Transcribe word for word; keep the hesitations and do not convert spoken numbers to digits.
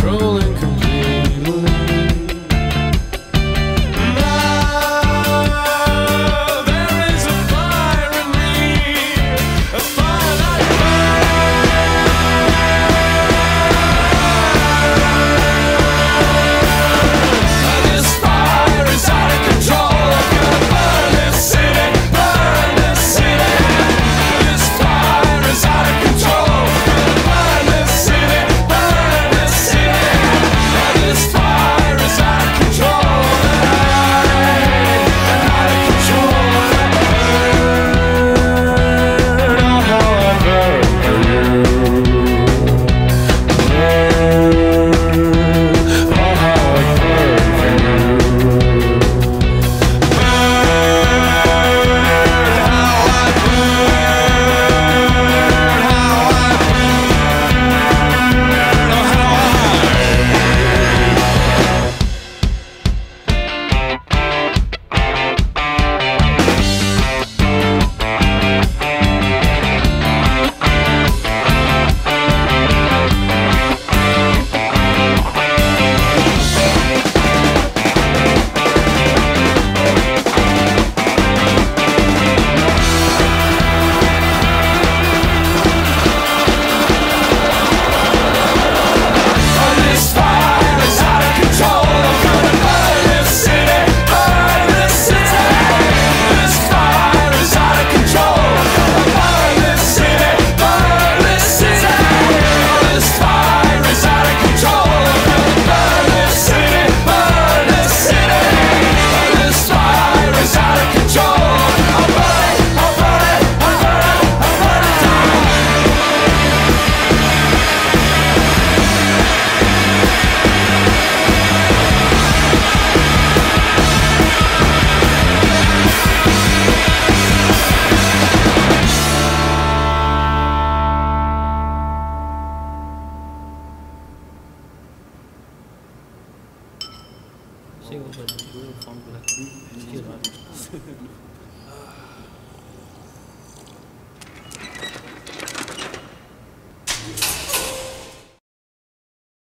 controlling completely. Now there is a fire in me, a fire that burns. This fire is out of control. I'm gonna burn this city, burn this city. This fire is out of control. Gonna burn this city, burn this city. This fire is out of control. Out of control. Burn. Oh, how I burn for you. Burn. Oh, how I burn for you. This fire is out of control. I'm gonna burn this city, burn this city. This fire is out of control. I'm gonna burn this city, burn this city. This fire is out of control. I'm gonna burn this city, burn this city. This fire is out of control. I'll burn it, I'll burn it, I'll burn it, I'll burn it down. Chega, mano. Excuse me.